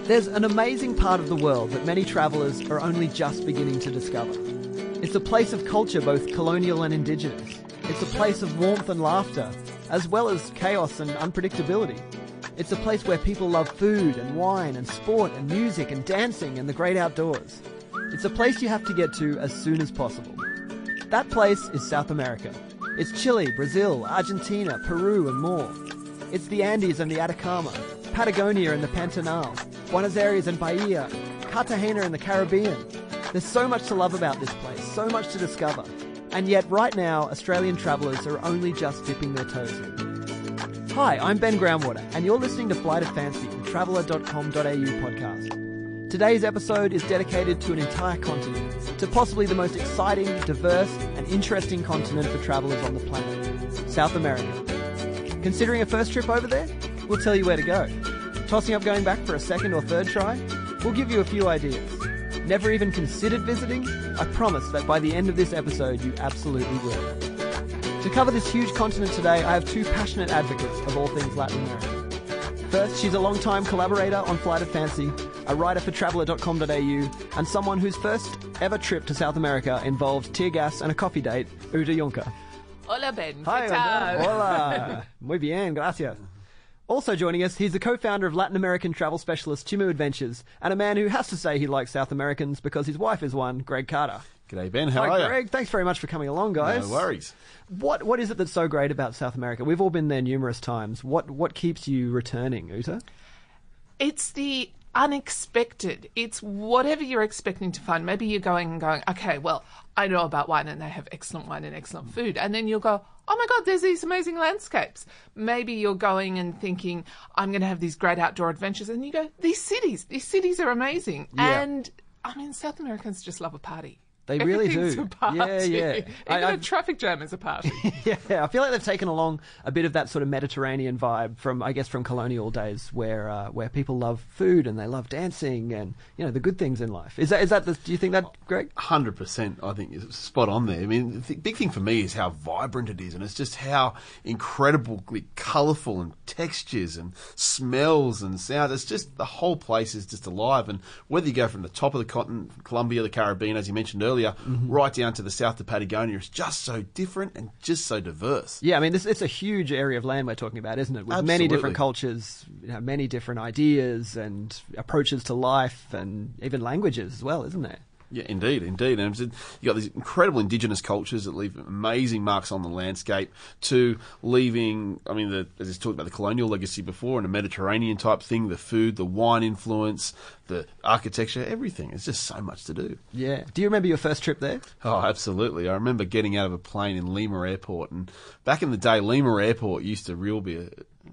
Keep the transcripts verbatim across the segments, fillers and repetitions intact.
There's an amazing part of the world that many travellers are only just beginning to discover. It's a place of culture, both colonial and indigenous. It's a place of warmth and laughter, as well as chaos and unpredictability. It's a place where people love food and wine and sport and music and dancing and the great outdoors. It's a place you have to get to as soon as possible. That place is South America. It's Chile, Brazil, Argentina, Peru and more. It's the Andes and the Atacama, Patagonia and the Pantanal, Buenos Aires and Bahia, Cartagena and the Caribbean. There's so much to love about this place, so much to discover. And yet right now, Australian travellers are only just dipping their toes in. Hi, I'm Ben Groundwater, and you're listening to Flight of Fancy, the traveller dot com dot a u podcast. Today's episode is dedicated to an entire continent, to possibly the most exciting, diverse and interesting continent for travellers on the planet, South America. Considering a first trip over there? We'll tell you where to go. Tossing up going back for a second or third try? We'll give you a few ideas. Never even considered visiting? I promise that by the end of this episode you absolutely will. To cover this huge continent today, I have two passionate advocates of all things Latin America. First, she's a long-time collaborator on Flight of Fancy, a writer for traveller dot com dot a u, and someone whose first ever trip to South America involved tear gas and a coffee date, Uta Juncker. Hola, Ben. Hi, ¿Qué tal? Hola. Muy bien, gracias. Also joining us, he's the co-founder of Latin American travel specialist Chimu Adventures, and a man who has to say he likes South Americans because his wife is one, Greg Carter. G'day, Ben. How Hi, are you? Greg. Thanks very much for coming along, guys. No worries. What What is it that's so great about South America? We've all been there numerous times. What What keeps you returning, Uta? It's the unexpected. It's whatever you're expecting to find. Maybe you're going and going, okay, well, I know about wine and they have excellent wine and excellent food. And then you'll go, oh my God, there's these amazing landscapes. Maybe you're going and thinking, I'm going to have these great outdoor adventures. And you go, these cities, these cities are amazing. Yeah. And I mean, South Americans just love a party. They really Everything's do. A party. Yeah, yeah. Even I- a I've- traffic jam is a party. Yeah, I feel like they've taken along a bit of that sort of Mediterranean vibe from, I guess, from colonial days, where uh, where people love food and they love dancing and you know the good things in life. Is that is that? The, do you think that, Greg? one hundred percent, I think, is spot on there. I mean, the big thing for me is how vibrant it is, and it's just how incredibly colourful and textures and smells and sounds. It's just, the whole place is just alive. And whether you go from the top of the continent, Colombia, the Caribbean, as you mentioned earlier, mm-hmm. right down to the south of Patagonia, it's just so different and just so diverse. Yeah, I mean, this, it's a huge area of land we're talking about, isn't it? With Absolutely. many different cultures, you know, many different ideas and approaches to life and even languages as well, isn't there? Yeah, indeed, indeed. And you've got these incredible indigenous cultures that leave amazing marks on the landscape, to leaving, I mean, the, as I talked about the colonial legacy before, and a Mediterranean type thing, the food, the wine influence, the architecture, everything. It's just so much to do. Yeah. Do you remember your first trip there? Oh, absolutely. I remember getting out of a plane in Lima Airport, and back in the day, Lima Airport used to really be a,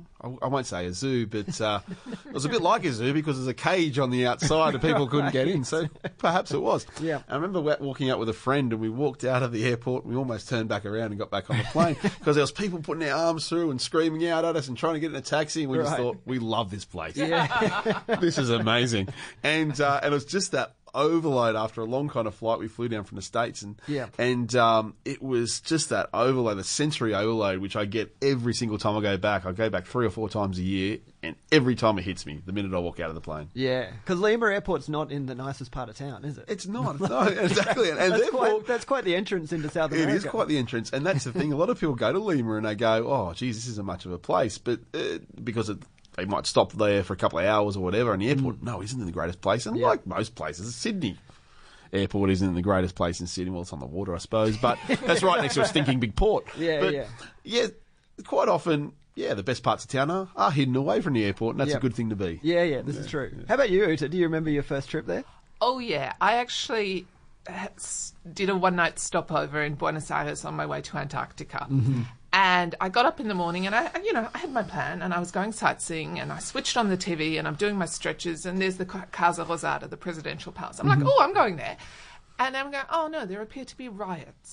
I won't say a zoo, but uh, it was a bit like a zoo because there's a cage on the outside and people couldn't get in, so perhaps it was. Yeah. I remember wa- walking out with a friend, and we walked out of the airport and we almost turned back around and got back on the plane because there was people putting their arms through and screaming out at us and trying to get in a taxi, and we just Right. thought, we love this place. Yeah. This is amazing. And uh, and it was just that overload after a long kind of flight. We flew down from the States, and Yeah. and um, it was just that overload, the sensory overload, which I get every single time I go back. I go back three or four times a year, and every time it hits me the minute I walk out of the plane. Yeah. Because Lima Airport's not in the nicest part of town, is it? It's not. No, exactly. And that's, therefore, quite, that's quite the entrance into South America. it is quite the entrance. And that's the thing. A lot of people go to Lima and they go, oh, geez, this isn't much of a place. But uh, because it, they might stop there for a couple of hours or whatever, and the airport, mm. no, isn't it the greatest place? And Yeah. like most places, Sydney Airport isn't the greatest place in Sydney. Well, it's on the water, I suppose, but that's right next to a stinking big port. Yeah, but, yeah. Yeah, quite often, yeah, the best parts of town are, are hidden away from the airport, and that's Yep. a good thing to be. Yeah, yeah, this is true. How about you, Uta? Do you remember your first trip there? Oh, yeah. I actually uh, s- did a one-night stopover in Buenos Aires on my way to Antarctica. Mm-hmm. And I got up in the morning and, I, you know, I had my plan and I was going sightseeing, and I switched on the T V and I'm doing my stretches, and there's the Casa Rosada, the presidential palace. I'm Mm-hmm. like, oh, I'm going there. And I'm going, oh, no, there appear to be riots.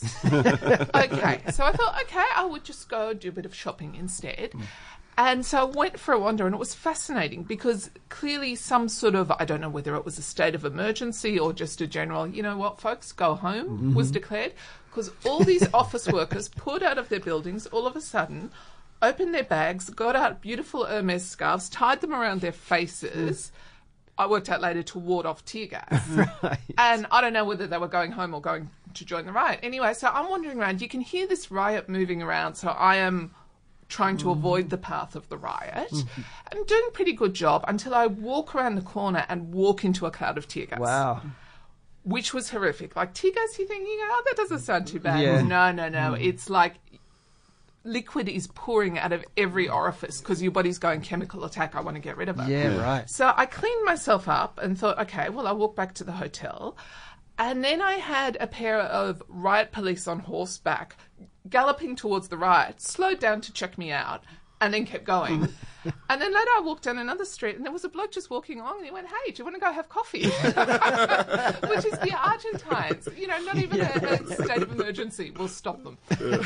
Okay. So I thought, okay, I would just go do a bit of shopping instead. Mm. And so I went for a wander, and it was fascinating because clearly some sort of, I don't know whether it was a state of emergency or just a general, you know what, folks, go home, mm-hmm. was declared, because all these office workers poured out of their buildings all of a sudden, opened their bags, got out beautiful Hermes scarves, tied them around their faces, I worked out later, to ward off tear gas. Right. And I don't know whether they were going home or going to join the riot. Anyway, so I'm wandering around. You can hear this riot moving around, so I am trying to avoid the path of the riot. I'm doing a pretty good job until I walk around the corner and walk into a cloud of tear gas. Wow. Which was horrific. Like, tear gas, you think, you go, oh, that doesn't sound too bad. Yeah. No, no, no. It's like liquid is pouring out of every orifice because your body's going chemical attack. I want to get rid of it. Yeah, right. So I cleaned myself up and thought, okay, well, I'll walk back to the hotel. And then I had a pair of riot police on horseback galloping towards the riot, slowed down to check me out, and then kept going. And then later I walked down another street and there was a bloke just walking along and he went, hey, do you want to go have coffee? Which is the Argentines. You know, not even yeah. a, a state of emergency will stop them.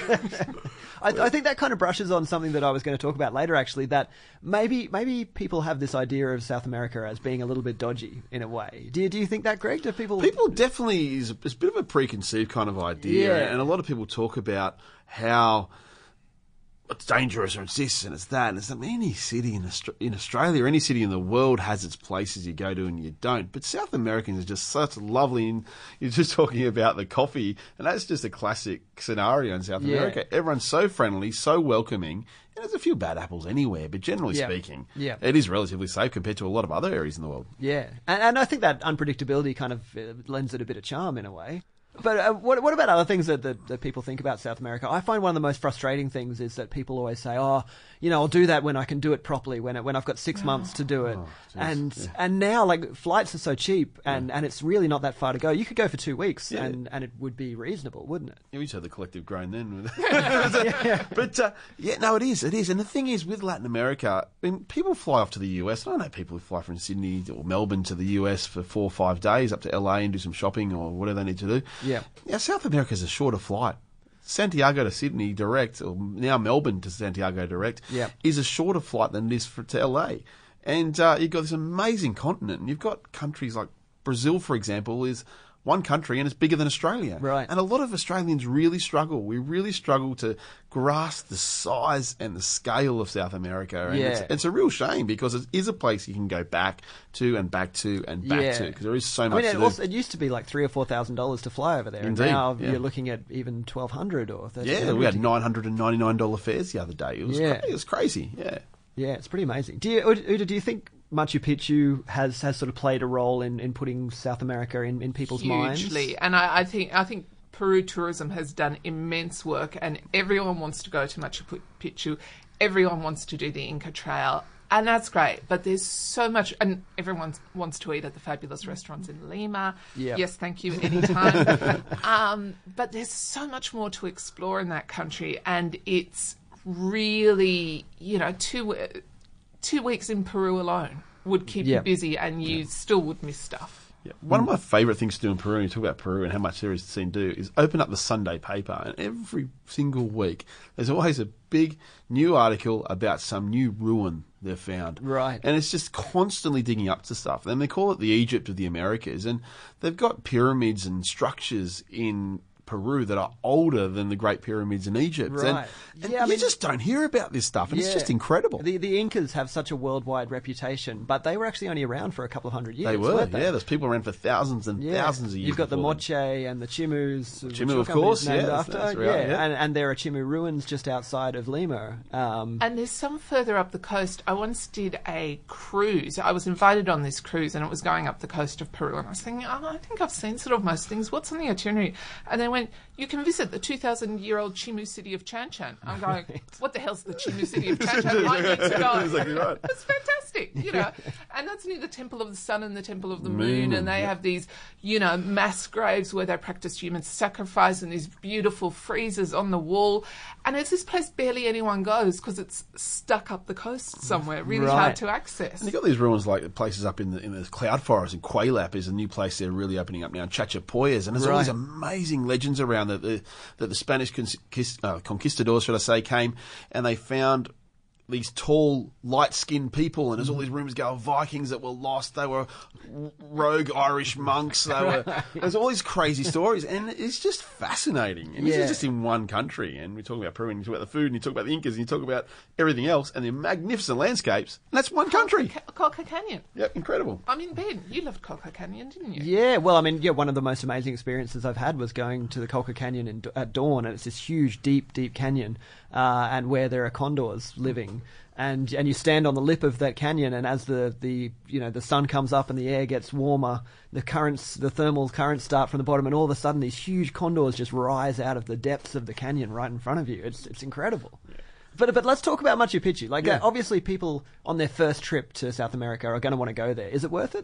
I, I think that kind of brushes on something that I was going to talk about later, actually, that maybe maybe people have this idea of South America as being a little bit dodgy in a way. Do you, do you think that, Greg? Do people... People definitely is a, it's a bit of a preconceived kind of idea. Yeah. And a lot of people talk about how it's dangerous or it's this and it's that. And it's that any city in, Aust- in Australia or any city in the world has its places you go to and you don't. But South Americans are just such lovely. And you're just talking about the coffee, and that's just a classic scenario in South Yeah. America. Everyone's so friendly, so welcoming. And there's a few bad apples anywhere, but generally Yeah. speaking, Yeah. it is relatively safe compared to a lot of other areas in the world. Yeah, and, and I think that unpredictability kind of uh, lends it a bit of charm in a way. But uh, what, what about other things that, that, that people think about South America? I find one of the most frustrating things is that people always say, oh, you know, I'll do that when I can do it properly, when it, when I've got six months to do it. Oh, and yeah. and now, like, flights are so cheap, and, yeah. and it's really not that far to go. You could go for two weeks, Yeah. and, and it would be reasonable, wouldn't it? Yeah, we just had the collective groan then. yeah. But, uh, yeah, no, it is, it is. And the thing is, with Latin America, I mean, people fly off to the U S. I know people who fly from Sydney or Melbourne to the U S for four or five days, up to L A and do some shopping or whatever they need to do. Yeah. Yeah, South America's a shorter flight. Santiago to Sydney direct, or now Melbourne to Santiago direct, Yeah. is a shorter flight than it is for, to L A. And uh, you've got this amazing continent, and you've got countries like Brazil, for example, is one country and it's bigger than Australia. Right. And a lot of Australians really struggle. We really struggle to grasp the size and the scale of South America. And Yeah. it's, it's a real shame because it is a place you can go back to and back to and back Yeah. to because there is so I much mean, it, to do. also, it used to be like three or four thousand dollars to fly over there, Indeed, and now yeah. you're looking at even twelve hundred or thirteen hundred. Yeah, we had nine hundred ninety-nine dollars fares the other day. It was, Yeah. cra- it was crazy, yeah. Yeah, it's pretty amazing. Do you, Uda, do you think Machu Picchu has, has sort of played a role in, in putting South America in, in people's minds? Hugely. And I, I think I think Peru tourism has done immense work, and everyone wants to go to Machu Picchu. Everyone wants to do the Inca Trail, and that's great. But there's so much, and everyone wants to eat at the fabulous restaurants in Lima. Yep. Yes, thank you, anytime. um, but there's so much more to explore in that country, and it's really, you know, two two weeks in Peru alone would keep Yep. you busy, and you still would miss stuff. Yeah. One of my favourite things to do in Peru, and you talk about Peru and how much there is to see and do, is open up the Sunday paper, and every single week there's always a big new article about some new ruin they've found. Right. And it's just constantly digging up to stuff. And they call it the Egypt of the Americas, and they've got pyramids and structures in Peru that are older than the Great Pyramids in Egypt. Right. And, and Yeah, I you mean- just don't hear about this stuff, and it's Yeah. just incredible. The the Incas have such a worldwide reputation, but they were actually only around for a couple of hundred years. They were, weren't they? yeah. There's people around for thousands and Yeah. thousands of years. You've got the before them. Moche and the Chimus. which Chimu, your of company's course, named yeah, after. that's right, yeah, yeah. And, and there are Chimu ruins just outside of Lima. Um, And there's some further up the coast. I once did a cruise. I was invited on this cruise, and it was going up the coast of Peru. And I was thinking, oh, I think I've seen sort of most things. What's on the itinerary? And they went, you can visit the two thousand year old Chimu city of Chan Chan. I'm going, what the hell's the Chimu city of Chan Chan? I need to go. Exactly right. It's fantastic, you know. And that's near the Temple of the Sun and the Temple of the Moon. Moon, And they yeah. have these, you know, mass graves where they practice human sacrifice, and these beautiful friezes on the wall. And it's this place barely anyone goes because it's stuck up the coast somewhere, really Right. hard to access. And you've got these ruins like places up in the in the cloud forest, and Quaylap is a new place they're really opening up now, and Chachapoyas, and there's all Right. these amazing legends around that the that the Spanish conquist, uh, conquistadors, should I say, came and they found these tall, light-skinned people, and there's all these rumours go of Vikings that were lost. They were rogue Irish monks. They were. There's all these crazy stories, and it's just fascinating. And this Yeah. is just in one country, and we talk about Peru, and you talk about the food, and you talk about the Incas, and you talk about everything else, and the magnificent landscapes, and that's one country. Ca- Colca Canyon. Yep, incredible. I mean, Ben, you loved Colca Canyon, didn't you? Yeah, well, I mean, yeah, one of the most amazing experiences I've had was going to the Colca Canyon in, at dawn, and it's this huge, deep, deep canyon, uh, and where there are condors living. And and you stand on the lip of that canyon, and as the, the you know the sun comes up and the air gets warmer, the currents, the thermal currents start from the bottom, and all of a sudden these huge condors just rise out of the depths of the canyon right in front of you. It's it's incredible. Yeah. But but let's talk about Machu Picchu. Like Yeah. uh, obviously, people on their first trip to South America are going to want to go there. Is it worth it?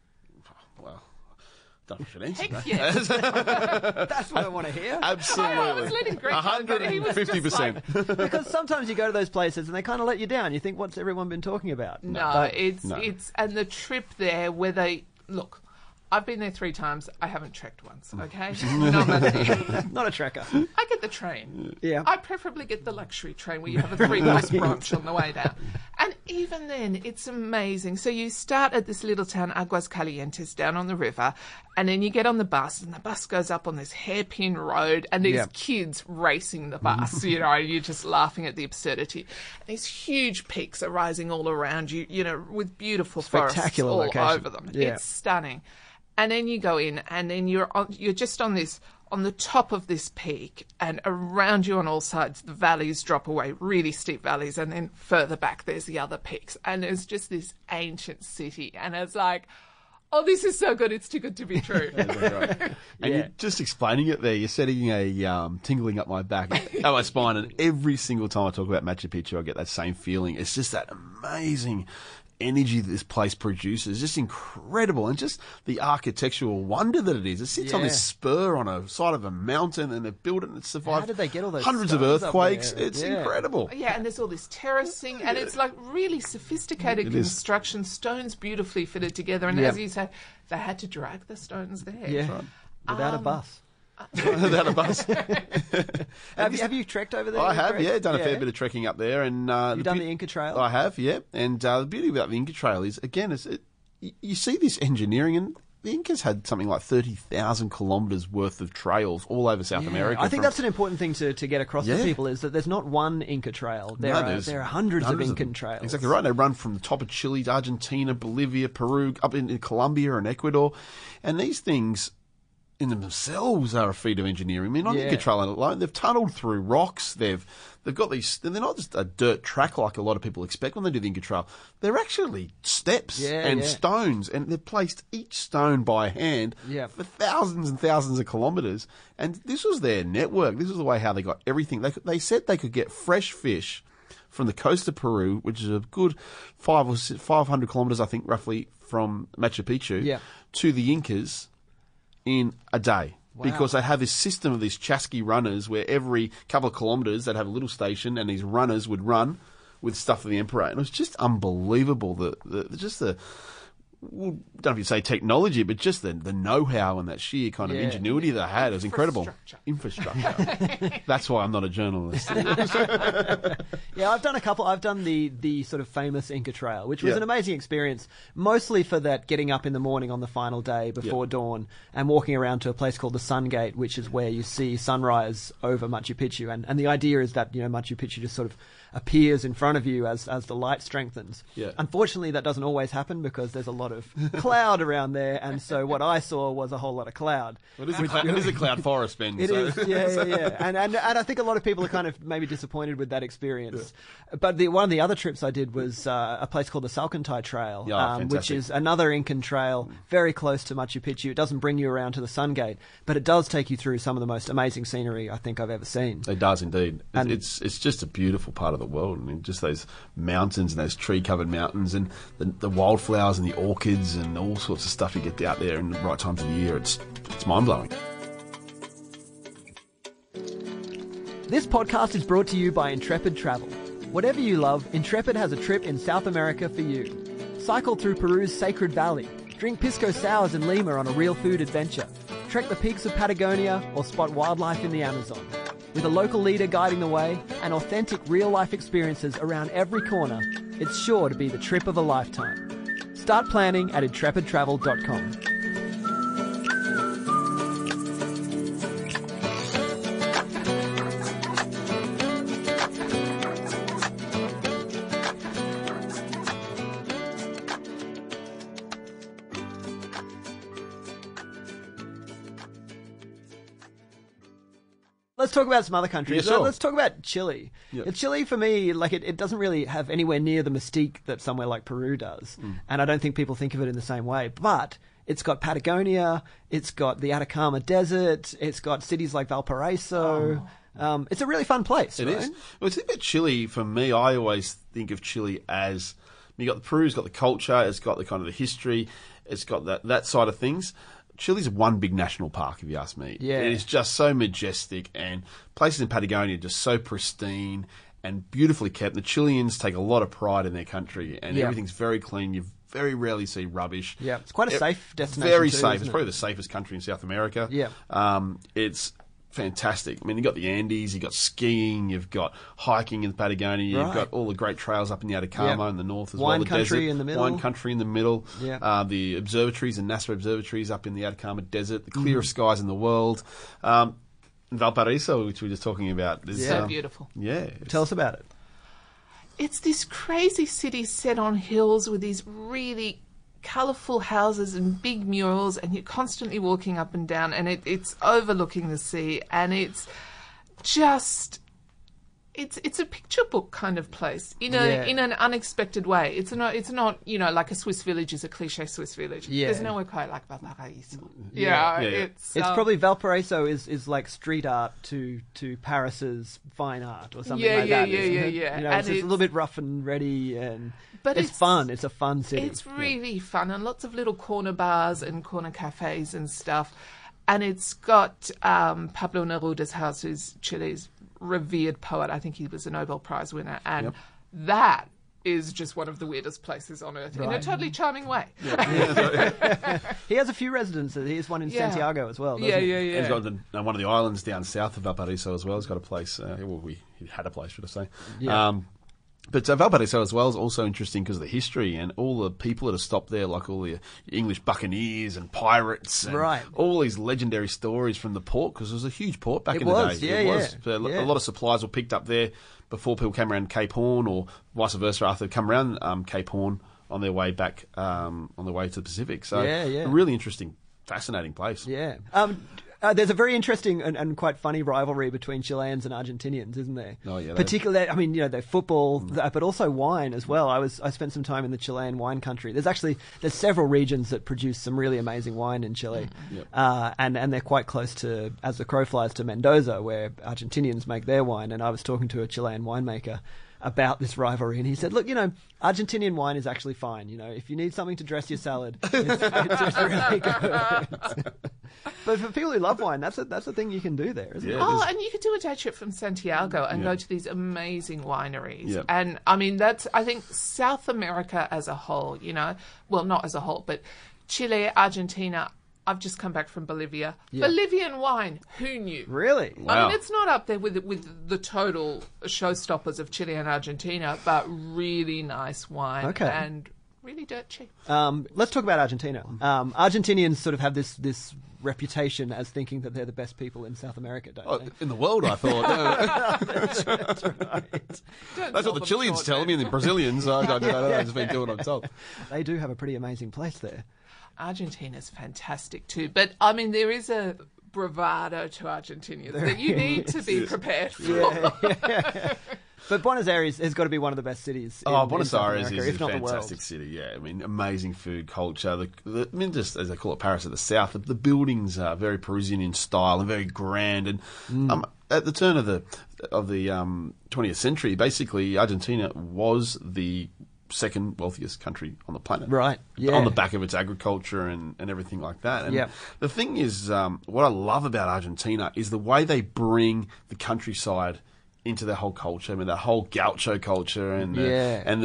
Well, don't know if I should answer Heck that. yes. That's what I want to hear. Absolutely. I was letting Greg go, but he was just one hundred fifty percent. Because sometimes you go to those places and they kind of let you down. You think, what's everyone been talking about? No, But- it's No. it's and the trip there where they look. I've been there three times. I haven't trekked once. Okay, not my thing. not a trekker. I get the train. Yeah. I preferably get the luxury train where you have a three-course brunch on the way down. And even then, it's amazing. So you start at this little town, Aguas Calientes, down on the river, and then you get on the bus, and the bus goes up on this hairpin road, and there's Yeah. kids racing the bus, you know, and you're just laughing at the absurdity. And these huge peaks are rising all around you, you know, with beautiful forests Spectacular all location. over them. Yeah. It's stunning. And then you go in, and then you're on, you're just on this on the top of this peak, and around you on all sides the valleys drop away, really steep valleys, and then further back there's the other peaks, and it's just this ancient city, and it's like, oh, this is so good, it's too good to be true. And Yeah. you're just explaining it there. You're setting a um, tingling up my back, up my spine, and every single time I talk about Machu Picchu, I get that same feeling. It's just that amazing energy that this place produces, just incredible, and just the architectural wonder that it is. It sits on Yeah. this spur on a side of a mountain, and they've built it and it's survived How did they get all those hundreds of stones up earthquakes. there? It's Yeah. incredible. Yeah, and there's all this terracing, and it's like really sophisticated It is. construction, stones beautifully fitted together, and Yeah. as you say, they had to drag the stones there. Yeah. Without a Um, bus. Without a bus. Have you, have you trekked over there? I have, Greg? yeah, done a fair bit of trekking up there, and uh, You've done the Inca Trail? I have, yeah, and uh, the beauty about the Inca Trail is, again, is it, you, you see this engineering, and the Incas had something like thirty thousand kilometres worth of trails all over South Yeah. America. I think from- that's an important thing to, to get across Yeah. to people is that there's not one Inca Trail. There, No, are, there's there are hundreds, hundreds of Incan them. trails. Exactly right. They run from the top of Chile, Argentina, Bolivia, Peru, up into Colombia and Ecuador, and these things in themselves are a feat of engineering. I mean, on Yeah. Inca Trail alone, they've tunnelled through rocks. They've they've got these. They're not just a dirt track like a lot of people expect when they do the Inca Trail. They're actually steps Yeah, and yeah. stones, and they've placed each stone by hand Yeah. for thousands and thousands of kilometres. And this was their network. This was the way how they got everything. They could, they said they could get fresh fish from the coast of Peru, which is a good five or six, five hundred kilometres, I think, roughly from Machu Picchu, Yeah. to the Incas in a day. Wow. Because they have this system of these chasqui runners where every couple of kilometres they'd have a little station and these runners would run with stuff for the emperor. And it was just unbelievable. The, the just the well, don't know if you say technology, but just the, the know-how and that sheer kind of Yeah. ingenuity they had. It was incredible. Infrastructure. Infrastructure. That's why I'm not a journalist. Yeah, I've done a couple. I've done the the sort of famous Inca Trail, which was Yeah. an amazing experience, mostly for that getting up in the morning on the final day before Yeah. dawn and walking around to a place called the Sun Gate, which is where you see sunrise over Machu Picchu. And, and the idea is that, you know, Machu Picchu just sort of appears in front of you as, as the light strengthens. Yeah. Unfortunately, that doesn't always happen because there's a lot of cloud around there. And so what I saw was a whole lot of cloud. It is a, cloud, it is a cloud forest, Ben. It so. is, yeah, yeah, yeah. And, and and I think a lot of people are kind of maybe disappointed with that experience. But the, one of the other trips I did was uh, a place called the Salcantay Trail, Yeah, um, which fantastic. is another Incan trail, very close to Machu Picchu. It doesn't bring you around to the Sun Gate, but it does take you through some of the most amazing scenery I think I've ever seen. It does indeed. It, And- it's it's just a beautiful part of the world. I mean, just those mountains and those tree-covered mountains and the, the wildflowers and the orchids and all sorts of stuff you get out there in the right times of the year. It's it's mind-blowing. This podcast is brought to you by Intrepid Travel. Whatever you love, Intrepid has a trip in South America for you. Cycle through Peru's Sacred Valley, drink pisco sours in Lima on a real food adventure, trek the peaks of Patagonia, or spot wildlife in the Amazon. With a local leader guiding the way and authentic real-life experiences around every corner, it's sure to be the trip of a lifetime. Start planning at intrepid travel dot com. Let's talk about some other countries. Yeah, sure. Let's talk about Chile. Yeah. Yeah, Chile, for me, like it, it doesn't really have anywhere near the mystique that somewhere like Peru does. Mm. And I don't think people think of it in the same way. But it's got Patagonia, it's got the Atacama Desert, it's got cities like Valparaiso. Oh. Um, it's a really fun place, It right? is. Well, the thing about Chile, for me, I always think of Chile as, you got the Peru, it's got the culture, it's got the kind of the history, it's got that, that side of things. Chile's one big national park, if you ask me. Yeah. It is just so majestic, and places in Patagonia are just so pristine and beautifully kept. The Chileans take a lot of pride in their country, and Yeah. everything's very clean. You very rarely see rubbish. Yeah, it's quite a It- safe destination Very too, safe. isn't It's it? probably the safest country in South America. Yeah. Um, it's fantastic. I mean, you've got the Andes, you've got skiing, you've got hiking in Patagonia, you've Right. got all the great trails up in the Atacama Yeah. in the north as Wine well. The country desert, in the middle. Wine country in the middle. Yeah. Uh, the observatories and NASA observatories up in the Atacama Desert, the Mm-hmm. clearest skies in the world. Um, Valparaiso, which we were just talking about. Is, Yeah. So um, beautiful. Yeah. it's- Tell us about it. It's this crazy city set on hills with these really colourful houses and big murals, and you're constantly walking up and down, and it, it's overlooking the sea, and it's just it's it's a picture book kind of place in a Yeah. in an unexpected way. It's not it's not you know like a Swiss village is a cliche Swiss village. Yeah. There's nowhere quite like Valparaiso. Yeah, Yeah, yeah. it's It's um, probably Valparaiso is, is like street art to, to Paris's fine art or something Yeah, like yeah, that. yeah, isn't yeah, it? yeah. You know, And it's, just a it's- little bit rough and ready, and But it's, it's- fun. It's a fun city. It's really fun, and lots of little corner bars and corner cafes and stuff. And it's got um, Pablo Neruda's house, who's Chile's revered poet. I think he was a Nobel Prize winner. And Yep. that is just one of the weirdest places on earth in a Right. totally charming way. He has a few residences. He has one in Yeah. Santiago as well. doesn't Yeah, he? yeah, yeah. He's got the, uh, one of the islands down south of Valparaiso as well. He's got a place. Uh, well, we he had a place, should I say? Yeah. Um, but uh, Valparaiso as well is also interesting because of the history and all the people that have stopped there, like all the English buccaneers and pirates, and Right. all these legendary stories from the port, because it was a huge port back It in was, the day. yeah, it yeah, was. So a lo- yeah. a lot of supplies were picked up there before people came around Cape Horn, or vice versa, after they come around um, Cape Horn on their way back, um, on their way to the Pacific. So Yeah, yeah. a really interesting, fascinating place. Yeah. Um, uh, there's a very interesting and, and quite funny rivalry between Chileans and Argentinians, isn't there? Oh, yeah, they- Particularly, I mean, you know, they're football, th- but also wine as well. I was I spent some time in the Chilean wine country. There's actually there's several regions that produce some really amazing wine in Chile, Yep. uh, and and they're quite close to, as the crow flies, to Mendoza, where Argentinians make their wine. And I was talking to a Chilean winemaker about this rivalry, and he said, look, you know, Argentinian wine is actually fine. You know, if you need something to dress your salad, it's, it's just really good. But for people who love wine, that's a, that's a thing you can do there, isn't Yeah. it? Oh, there's- and you could do a day trip from Santiago and Yeah. go to these amazing wineries. Yeah. And I mean, that's, I think, South America as a whole, you know, well, not as a whole, but Chile, Argentina. I've just come back from Bolivia. Yeah. Bolivian wine, who knew? Really? I Wow. mean, it's not up there with with the total showstoppers of Chile and Argentina, but really nice wine Okay. and really dirt cheap. Um, let's talk about Argentina. Um, Argentinians sort of have this this reputation as thinking that they're the best people in South America, don't Oh, they? in the world, I thought. No. That's right. Don't That's sell what the them Chileans short, tell man. me, and the Brazilians. I don't know. I've just been doing what I'm told. They do have a pretty amazing place there. Argentina's fantastic too, but I mean there is a bravado to Argentinians that you need to be prepared for. But Buenos Aires has got to be one of the best cities. In, Oh, in Buenos South Aires America, is if a not the world. fantastic city. Yeah, I mean, amazing food culture. The, the, I mean, just as they call it, Paris at the south. The, the buildings are very Parisian in style and very grand. And Mm. um, at the turn of the of the um, twentieth century, basically, Argentina was the second wealthiest country on the planet. Right, yeah. On the back of its agriculture and, and everything like that. And Yep. the thing is, um, what I love about Argentina is the way they bring the countryside into their whole culture. I mean, that whole gaucho culture and the, Yeah. and the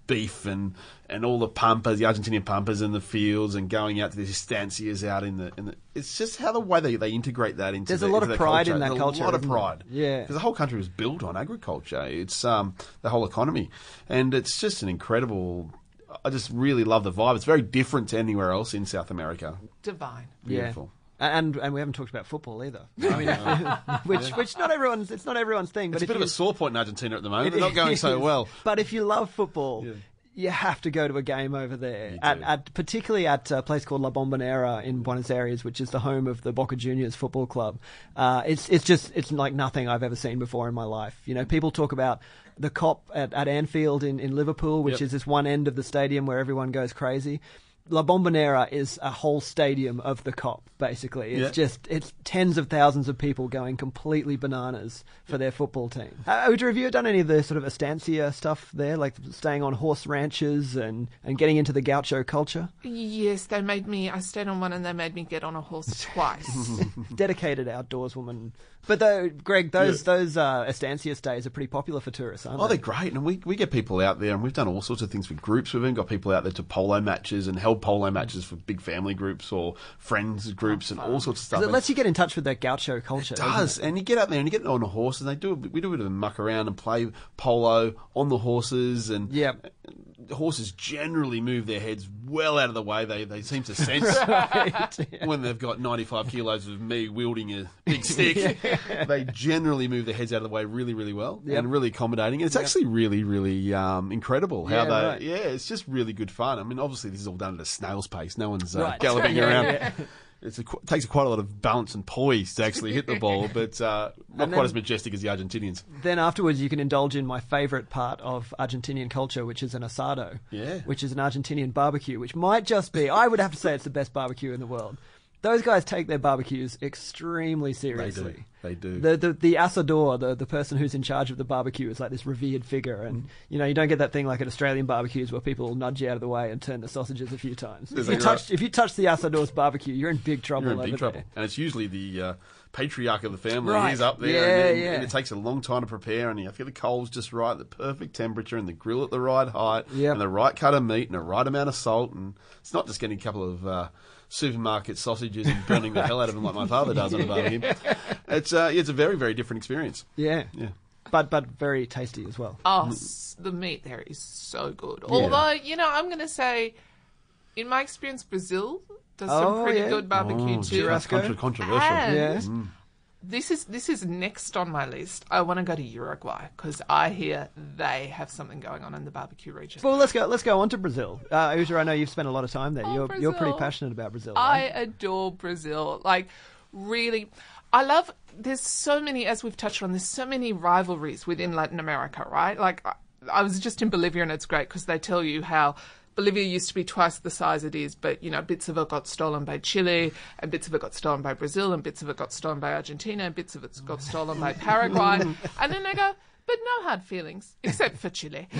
beef and, and all the pampas, the Argentinian pampas in the fields, and going out to the estancias out in the, in the it's just how the way they, they integrate that into There's the, a lot into of their pride culture. in that There's culture, a lot of isn't there? pride. Yeah. Because the whole country was built on agriculture. It's um, the whole economy. And it's just an incredible... I just really love the vibe. It's very different to anywhere else in South America. Divine. Beautiful. Yeah. And and we haven't talked about football either. I mean, which which not everyone's it's not everyone's thing. But It's a if bit you, of a sore point in Argentina at the moment. it They're not going so is. well. But if you love football, Yeah. you have to go to a game over there. You At, do. at particularly at a place called La Bombonera in Buenos Aires, which is the home of the Boca Juniors football club. Uh, it's it's just it's like nothing I've ever seen before in my life. You know, people talk about the Cop at, at Anfield in, in Liverpool, which Yep. is this one end of the stadium where everyone goes crazy. La Bombonera is a whole stadium of the Cop, basically. It's Yeah. just, it's tens of thousands of people going completely bananas for their football team. Uh, Udra, have you done any of the sort of estancia stuff there, like staying on horse ranches and, and getting into the gaucho culture? Yes, they made me, I stayed on one and they made me get on a horse twice. Dedicated outdoorswoman. But though, Greg, those those uh, estancia stays are pretty popular for tourists, aren't Oh, they? they're great. And we, we get people out there, and we've done all sorts of things with groups. We've even got people out there to polo matches and held polo matches for big family groups or friends groups and all sorts of stuff. 'Cause it And lets you get in touch with that gaucho culture. it doesn't does. And you get out there and you get on a horse, and they do. We do a bit of a muck around and play polo on the horses. And Yep. the horses generally move their heads well out of the way. They they seem to sense Right. when they've got ninety-five kilos of me wielding a big stick. They generally move their heads out of the way really, really well Yep. and really accommodating. And it's actually really, really um, incredible how Yeah, they. right. Yeah, it's just really good fun. I mean, obviously this is all done at a snail's pace. No one's uh, Right. galloping Yeah, around. yeah. It's a, qu- takes quite a lot of balance and poise to actually hit the ball, but uh, not And quite then- as majestic as the Argentinians. Then afterwards, you can indulge in my favourite part of Argentinian culture, which is an asado. Yeah. Which is an Argentinian barbecue, which might just be, I would have to say it's the best barbecue in the world. Those guys take their barbecues extremely seriously. They do. The, the the asador, the, the person who's in charge of the barbecue, is like this revered figure. And, you know, you don't get that thing like at Australian barbecues where people will nudge you out of the way and turn the sausages a few times. If you, Exactly touch, right. if you touch the asador's barbecue, you're in big trouble. You're in over big trouble. there. And it's usually the uh, patriarch of the family. Right. He's up there, Yeah, and, yeah. and it takes a long time to prepare, and you have to get the coals just right, the perfect temperature, and the grill at the right height, Yep. and the right cut of meat, and the right amount of salt. And it's not just getting a couple of uh, supermarket sausages and burning the hell out of them like my father does on a barbecue. It's, uh, it's a very, very different experience. Yeah. Yeah. But, but very tasty as well. Oh, s- the meat there is so good. Although, you know, I'm going to say, in my experience, Brazil does some Oh, pretty yeah. good barbecue Oh, too. that's Churrasco? contra- controversial. And Yeah. this is this is next on my list. I want to go to Uruguay because I hear they have something going on in the barbecue region. Well, let's go. Let's go on to Brazil. Uh, Uta, I know you've spent a lot of time there. Oh, you're you're pretty Brazil. passionate about Brazil. I Right? adore Brazil. Like, really, I love. There's so many, as we've touched on. There's so many rivalries within Latin America, right? Like, I, I was just in Bolivia, and it's great because they tell you how Bolivia used to be twice the size it is, but, you know, bits of it got stolen by Chile, and bits of it got stolen by Brazil, and bits of it got stolen by Argentina, and bits of it got stolen by Paraguay. And then they go, but no hard feelings, except for Chile.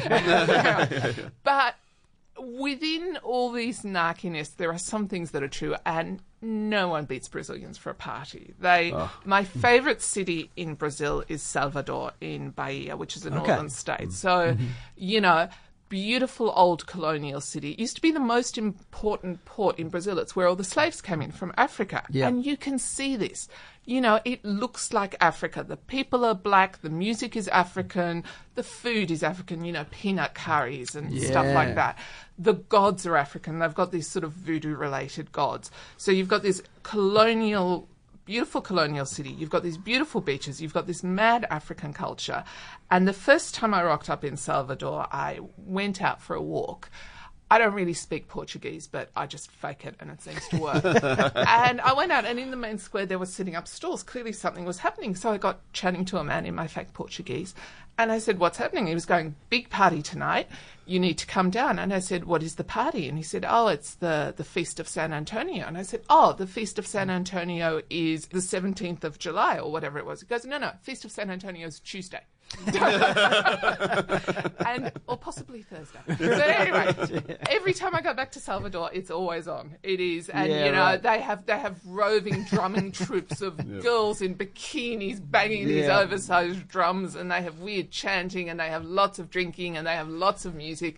But within all these narkiness, there are some things that are true, and no one beats Brazilians for a party. They, my favourite city in Brazil is Salvador in Bahia, which is a northern state. So, you know, beautiful old colonial city. It used to be the most important port in Brazil. It's where all the slaves came in from Africa. Yeah. And you can see this. You know, it looks like Africa. The people are black, the music is African, the food is African, you know, peanut curries and stuff Yeah. like that. The gods are African. They've got these sort of voodoo-related gods. So you've got this colonial, beautiful colonial city. You've got these beautiful beaches. You've got this mad African culture. And the first time I rocked up in Salvador, I went out for a walk. I don't really speak Portuguese, but I just fake it and it seems to work. And I went out, and in the main square there was setting up stalls. Clearly something was happening. So I got chatting to a man in my fake Portuguese. And I said, what's happening? He was going, big party tonight. You need to come down. And I said, what is the party? And he said, oh, it's the, the Feast of San Antonio. And I said, oh, the Feast of San Antonio is the seventeenth of July or whatever it was. He goes, no, no, Feast of San Antonio is Tuesday. and or possibly Thursday. But anyway, every time I go back to Salvador, it's always on. It is, and Yeah, you know right. they have they have roving drumming troops of girls in bikinis banging these Yeah. oversized drums, and they have weird chanting, and they have lots of drinking, and they have lots of music.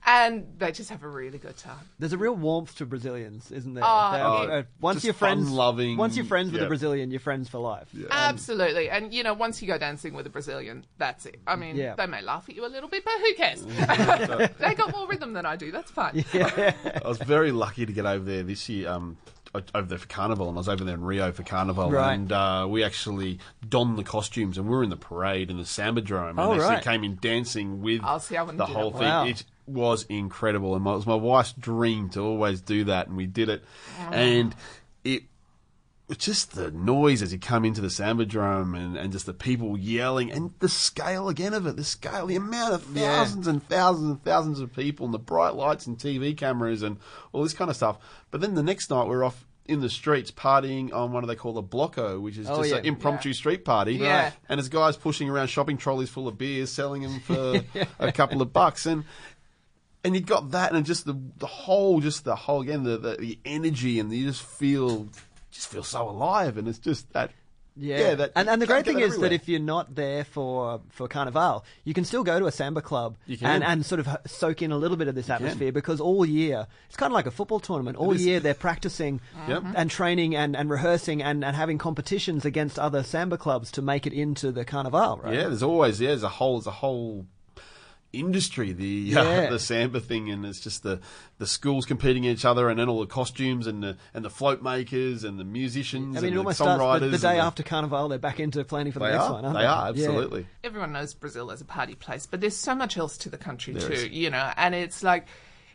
And they just have a really good time. There's a real warmth to Brazilians, isn't there? Oh, They're- yeah. uh, once Just you're friends, fun-loving, once you're friends with yeah. a Brazilian, you're friends for life. Yeah. Absolutely. And, you know, once you go dancing with a Brazilian, that's it. I mean, Yeah. they may laugh at you a little bit, but who cares? They got more rhythm than I do. That's fine. I was very lucky to get over there this year, um, over there for Carnival, and I was over there in Rio for Carnival, Right. and uh, we actually donned the costumes, and we were in the parade in the Sambadrome, and Oh, actually right. came in dancing with I'll see, I wouldn't the do whole that thing. Wow. It was incredible, and it was my wife's dream to always do that, and we did it, and it. It's just the noise as you come into the Sambadrome and, and just the people yelling and the scale again of it, the scale, the amount of thousands and thousands and thousands of people and the bright lights and T V cameras and all this kind of stuff. But then the next night we're off in the streets partying on what they call a blocko, which is Oh, just yeah. an impromptu Yeah. street party. Yeah. And it's guys pushing around shopping trolleys full of beers, selling them for a couple of bucks. And and you got that and just the the whole, just the whole, again, the, the, the energy, and you just feel... just feel so alive, and it's just that. Yeah, Yeah, that- and and the you great can't get thing that is that everywhere. if you're not there for for Carnival, you can still go to a samba club You can. and and sort of soak in a little bit of this can. atmosphere, because all year it's kind of like a football tournament. All is. year they're practicing Yep. and training and, and rehearsing and, and having competitions against other samba clubs to make it into the Carnival. Right? Yeah, there's always yeah, there's a whole there's a whole industry, the Yeah. uh, the samba thing, and it's just the the schools competing each other, and then all the costumes and the and the float makers and the musicians I mean, and it the almost songwriters. starts the, the day and the- after Carnival. They're back into planning for the They next are. one. Aren't They they are Yeah. absolutely. Everyone knows Brazil as a party place, but there's so much else to the country There too, is. you know, and it's like,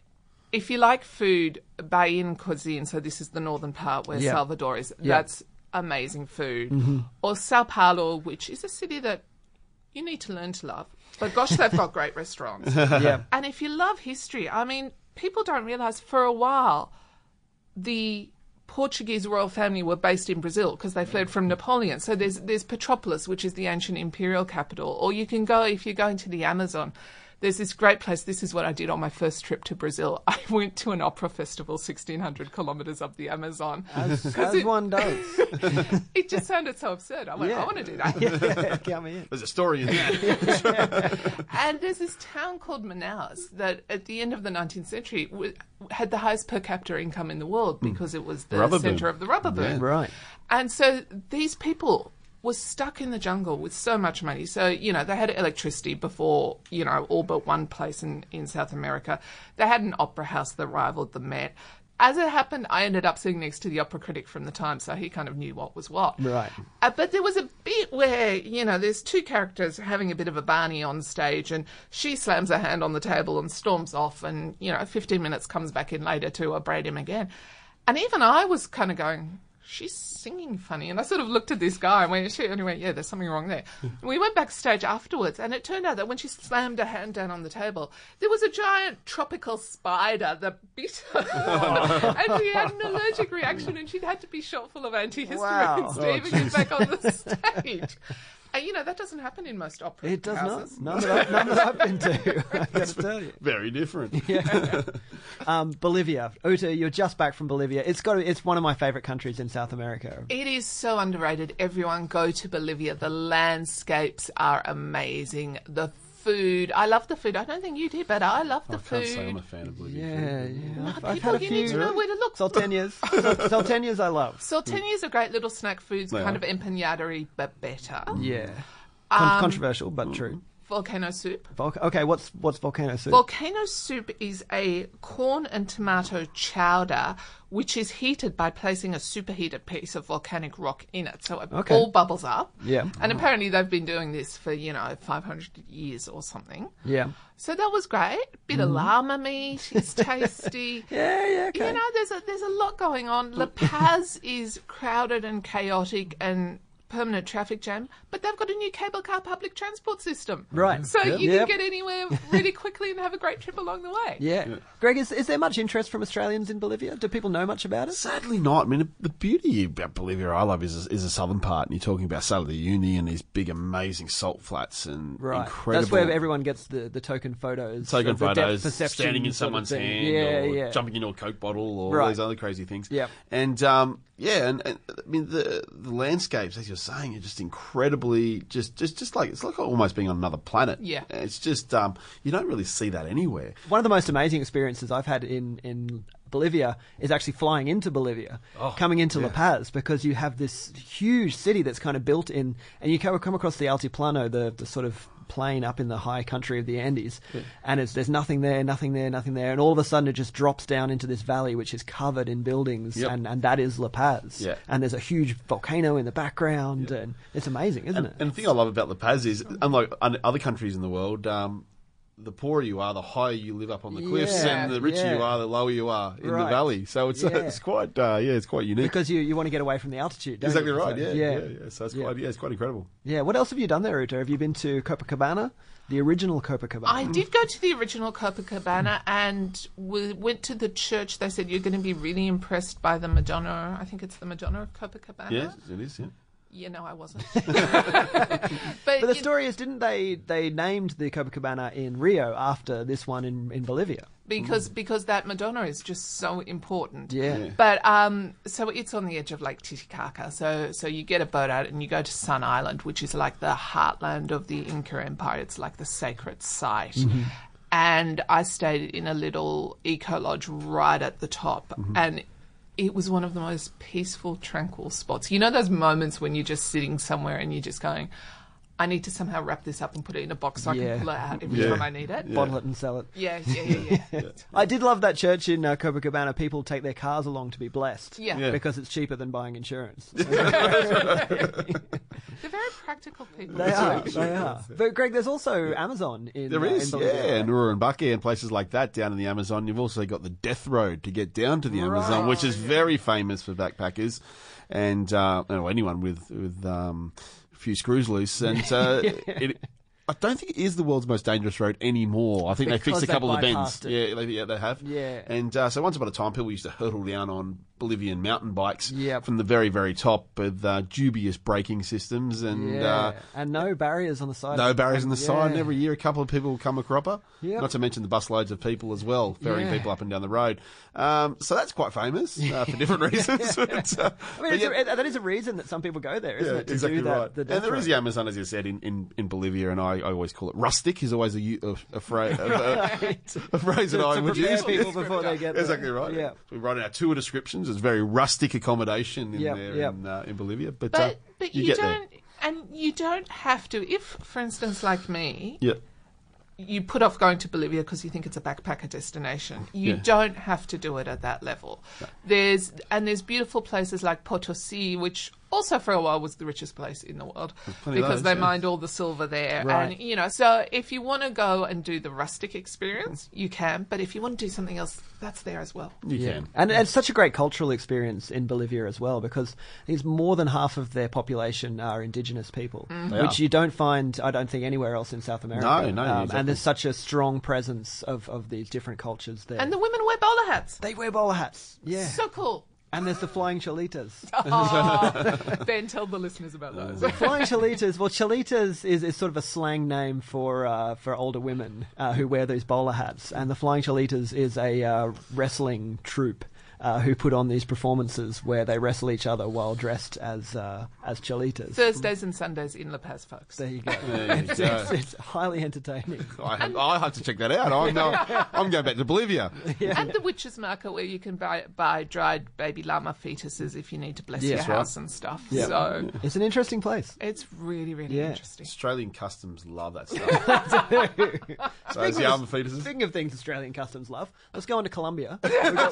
if you like food, Bahian cuisine, so this is the northern part where Yeah. Salvador is, Yeah. that's amazing food. Mm-hmm. Or Sao Paulo, which is a city that you need to learn to love. But gosh, they've got great restaurants. Yeah. And if you love history, I mean, people don't realise for a while the Portuguese royal family were based in Brazil because they fled from Napoleon. So there's there's Petropolis, which is the ancient imperial capital. Or you can go, if you're going to the Amazon, there's this great place. This is what I did on my first trip to Brazil. I went to an opera festival sixteen hundred kilometres up the Amazon. As, 'Cause as it- one does. It just sounded so absurd. I went, Yeah. I want to do that. Yeah, count me in. There's a story in that. And there's this town called Manaus that at the end of the nineteenth century w- had the highest per capita income in the world because it was the Rubber centre boom. of the rubber boom. Right. And so these people were stuck in the jungle with so much money. So, you know, they had electricity before, you know, all but one place in, in South America. They had an opera house that rivaled the Met. As it happened, I ended up sitting next to the opera critic from the Times, so he kind of knew what was what. Right. Uh, but there was a bit where, you know, there's two characters having a bit of a Barney on stage, and she slams her hand on the table and storms off, and, you know, fifteen minutes comes back in later to upbraid him again. And even I was kind of going, she's singing funny. And I sort of looked at this guy and went, she, and he went, yeah, there's something wrong there. And we went backstage afterwards, and it turned out that when she slammed her hand down on the table, there was a giant tropical spider that bit her. And she had an allergic reaction, and she'd had to be shot full of antihistamines Wow. to even get back on the stage. And, you know, that doesn't happen in most opera It does houses. not. None that, I, none that I've been to. I got to tell you. Very different. Um, Bolivia. Uta, you're just back from Bolivia. It's got. It's one of my favourite countries in South America. It is so underrated. Everyone go to Bolivia. The landscapes are amazing. The food. I love the food. I don't think you did, but I love the I food. can't say I'm a fan of Bolivia. Yeah, yeah. I've, I've People, had a you few. need to know where to look. Salteñas. Sal- Salteñas I love. Salteñas are great little snack foods, They kind are. of empanada-y, but better. Yeah. Con- Um, controversial, but true. Volcano soup. Volca- okay, what's what's volcano soup? Volcano soup is a corn and tomato chowder which is heated by placing a superheated piece of volcanic rock in it. So it Okay. all bubbles up. Yeah. And apparently they've been doing this for, you know, five hundred years or something. yeah. So that was great. Bit of llama meat. It's tasty. Yeah, yeah, okay. You know, there's a, there's a lot going on. La Paz is crowded and chaotic and permanent traffic jam, but they've got a new cable car public transport system. Right. So Yep. you Yep. can get anywhere really quickly and have a great trip along the way. Yeah. Greg, is, is there much interest from Australians in Bolivia? Do people know much about it? Sadly not. I mean, the beauty about Bolivia I love is is the southern part, and you're talking about Salar de Uyuni and these big, amazing salt flats and Right. incredible. That's where everyone gets the, the token photos. Token of the depth photos, perception standing in sort of someone's thing. hand, Yeah, or yeah. jumping into a Coke bottle, or all Right. these other crazy things. Yep. And um, Yeah, and, and I mean the the landscapes, as you're saying, are just incredibly, just just just like it's like almost being on another planet. Yeah. It's just um, you don't really see that anywhere. One of the most amazing experiences I've had in, in Bolivia is actually flying into Bolivia, Oh, coming into yeah. La Paz, because you have this huge city that's kind of built in, and you come come across the Altiplano, the, the sort of plain up in the high country of the Andes, Yeah. and it's, there's nothing there, nothing there, nothing there, and all of a sudden it just drops down into this valley which is covered in buildings, Yep. and, and that is La Paz. Yeah. And there's a huge volcano in the background, and it's amazing, isn't And, it? and the thing I love about La Paz is, unlike un- other countries in the world, um, the poorer you are, the higher you live up on the cliffs, Yeah, and the richer yeah. you are, the lower you are in Right. the valley. So it's Yeah. uh, it's quite uh, yeah, it's quite unique. Because you, you want to get away from the altitude, don't Exactly you? right. So, Yeah, yeah. yeah, yeah. So it's Yeah. quite yeah, it's quite incredible. Yeah, what else have you done there, Uta? Have you been to Copacabana? The original Copacabana? I did go to the original Copacabana and we went to the church. They said you're going to be really impressed by the Madonna. I think it's the Madonna of Copacabana. Yeah, it is. Yeah. You know, I wasn't. but But the you- story is, didn't they, they named the Copacabana in Rio after this one in, in Bolivia? because because that Madonna is just so important. Yeah. Yeah. But um, so it's on the edge of Lake Titicaca. So so you get a boat out and you go to Sun Island, which is like the heartland of the Inca Empire. It's like the sacred site. Mm-hmm. And I stayed in a little eco lodge right at the top, Mm-hmm. and it was one of the most peaceful, tranquil spots. You know those moments when you're just sitting somewhere and you're just going, I need to somehow wrap this up and put it in a box so I Yeah. can pull it out every Yeah. time I need it. Yeah. Bottle it and sell it. Yeah, yeah, yeah, yeah. I did love that church in uh, Copacabana. People take their cars along to be blessed. Yeah. Yeah. Because it's cheaper than buying insurance. They're very practical people. They are. They are. But Greg, there's also Amazon in There uh, is, in yeah, Bolivia. Nura and Baque and places like that down in the Amazon. You've also got the Death Road to get down to the Amazon, which is very famous for backpackers and uh, or anyone with with um, a few screws loose. And uh, it, I don't think it is the world's most dangerous road anymore. I think they Because fixed a they couple of bends. bypassed it. Yeah, they, yeah, they have. Yeah. And uh, so once upon a time, people used to hurtle down on Bolivian mountain bikes Yep. from the very, very top with uh, dubious braking systems and. Yeah. Uh, and no barriers on the side. no barriers on the Yeah. side, and every year a couple of people will come a cropper. Yep. Not to mention the busloads of people as well, ferrying Yeah. people up and down the road. Um, so that's quite famous uh, for different reasons. But, uh, I mean, but it's yeah, a, that is a reason that some people go there, isn't yeah, it? To exactly do that, right. the And death there is road. the Amazon, as you said, in, in, in Bolivia, and I, I always call it rustic. Is always a, u- a, a, phrase, a, a phrase that To- I to would prepare use. people before they get there. Exactly right. Yeah. We write our tour descriptions. It's very rustic accommodation in Yep, there yep. in, uh, in Bolivia. But, But uh, but you, you, get don't, and you don't have to. If, for instance, like me, there. Yeah. you put off going to Bolivia because you think it's a backpacker destination. You Yeah. don't have to do it at that level. There's and there's beautiful places like Potosi, which also for a while was the richest place in the world plenty of because those, they yeah. mined all the silver there. Right. And you know, so if you want to go and do the rustic experience, you can. But if you want to do something else, that's there as well. You Yeah. can. And it's such a great cultural experience in Bolivia as well, because it's more than half of their population are indigenous people, They which are. you don't find, I don't think, anywhere else in South America. No, no, Um, exactly. And there's such a strong presence of, of these different cultures there. And the women wear bowler hats. they wear bowler hats. Yeah. So cool. And there's the flying cholitas. Oh, Ben, tell the listeners about those. Flying cholitas. Well, cholitas is, is sort of a slang name for uh, for older women uh, who wear these bowler hats, and the Flying Cholitas is a uh, wrestling troupe uh, who put on these performances where they wrestle each other while dressed as uh, as cholitas. Thursdays and Sundays in La Paz, folks. There you go. There you it's, go. It's, it's highly entertaining. I have, I have to check that out. I'm, uh, I'm going back to Bolivia. And the Witches Market, where you can buy, buy dried baby llama fetuses if you need to bless Yes, your right. house and stuff. Yeah. So It's an interesting place. it's really, really Yeah. interesting. Australian customs love that stuff. So those Speaking young of- fetuses. Speaking of things Australian customs love, let's go on to Colombia. We've got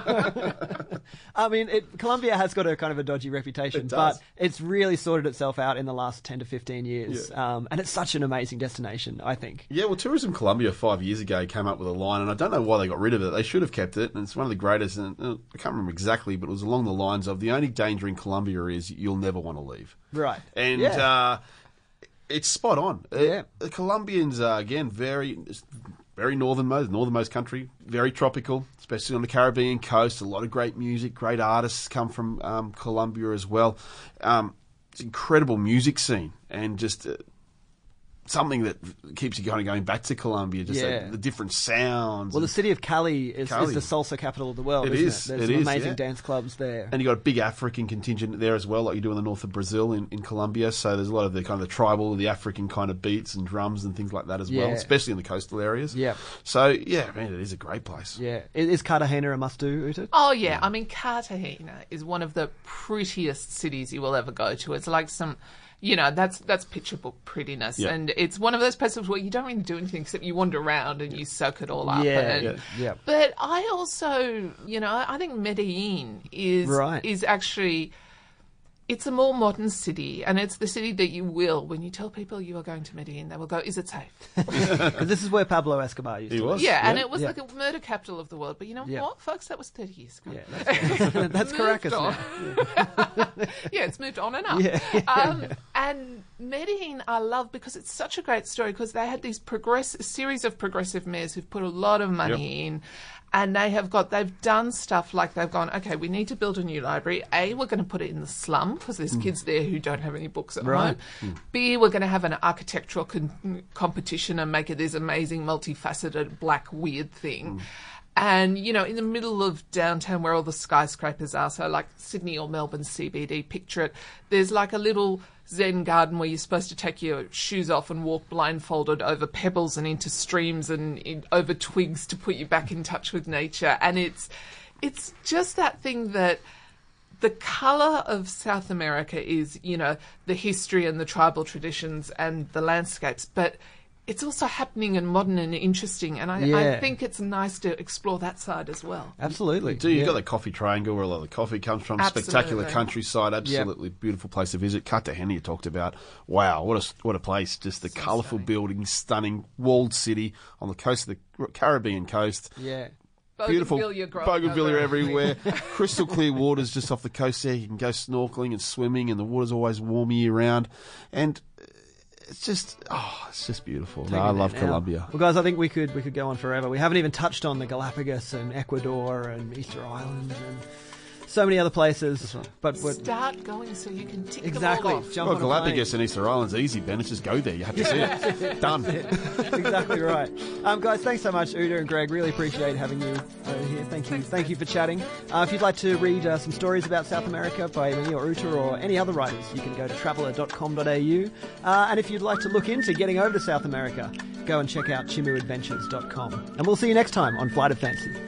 one- I mean, it, Colombia has got a kind of a dodgy reputation, It but does. it's really sorted itself out in the last ten to fifteen years. Um, and it's such an amazing destination, I think. Yeah, well, Tourism Colombia five years ago came up with a line, and I don't know why they got rid of it. They should have kept it, and it's one of the greatest. And uh, I can't remember exactly, but it was along the lines of the only danger in Colombia is you'll never want to leave. Right. And Yeah. uh, it's spot on. Uh, Yeah. the Colombians are again very, very northernmost, northernmost country, very tropical, especially on the Caribbean coast. A lot of great music, great artists come from um, Colombia as well. Um, it's an incredible music scene, and just. Uh, something that keeps you kind of going back to Colombia, just Yeah. like the different sounds. Well, the and, city of Cali is, Cali. is the salsa capital of the world, It isn't is, it? There's it some is, amazing yeah. dance clubs there. and you got a big African contingent there as well, like you do in the north of Brazil in, in Colombia. So there's a lot of the kind of the tribal, the African kind of beats and drums and things like that as well, Yeah. especially in the coastal areas. Yeah. So yeah, man, it is a great place. Yeah. Is, is Cartagena a must-do, Uta? Oh, yeah. I mean, Cartagena is one of the prettiest cities you will ever go to. It's like some, you know, that's that's picture book prettiness. Yeah. And it's one of those places where you don't really do anything except you wander around and you soak it all up. Yeah, and, yeah, yeah. But I also, you know, I think Medellin is Right. is actually... It's a more modern city, and it's the city that you will, when you tell people you are going to Medellin, they will go, is it safe? Because this is where Pablo Escobar used He to live. was. Yeah, and it was Yeah. like a murder capital of the world. But you know Yeah. what, folks? That was thirty years ago. Yeah, that's, that's Moved Caracas on. now. Yeah, it's moved on and up. Yeah. Um, and Medellin, I love because it's such a great story because they had these progress series of progressive mayors who've put a lot of money in. And they have got, they've done stuff like they've gone, okay, we need to build a new library. A, we're going to put it in the slum because there's kids there who don't have any books at Right. home. B, we're going to have an architectural con- competition and make it this amazing, multifaceted, black, weird thing. And, you know, in the middle of downtown where all the skyscrapers are, so like Sydney or Melbourne C B D, picture it, there's like a little Zen garden where you're supposed to take your shoes off and walk blindfolded over pebbles and into streams and in, over twigs to put you back in touch with nature. And it's it's just that thing that the colour of South America is, you know, the history and the tribal traditions and the landscapes, but it's also happening and modern and interesting, and I, Yeah. I think it's nice to explore that side as well. Absolutely. Do you yeah. got the coffee triangle where a lot of the coffee comes from? Absolutely. Spectacular countryside, absolutely beautiful place to visit. Cartagena, you talked about. Wow, what a what a place! Just the So colourful stunning. buildings, stunning walled city on the coast of the Caribbean coast. Yeah. Beautiful Bougainvillea growing bougainvillea over. everywhere. Crystal clear waters just off the coast there. You can go snorkeling and swimming, and the water's always warm year round. And it's just, oh, it's just beautiful. No, I love Now. Colombia. Well, guys, I think we could we could go on forever. We haven't even touched on the Galapagos and Ecuador and Easter Island and so many other places. But we're, Start going so you can tick exactly, them all off. jump Well, on a Galapagos and Easter Island's easy, Ben. It's just go there. You have to see it. Done. plane. Exactly right. Um, guys, thanks so much, Uta and Greg. Really appreciate having you uh, here. Thank you, thank you for chatting. Uh, if you'd like to read uh, some stories about South America by me or Uta or any other writers, you can go to traveller dot com dot a u. Uh, and if you'd like to look into getting over to South America, go and check out chimu adventures dot com. And we'll see you next time on Flight of Fancy.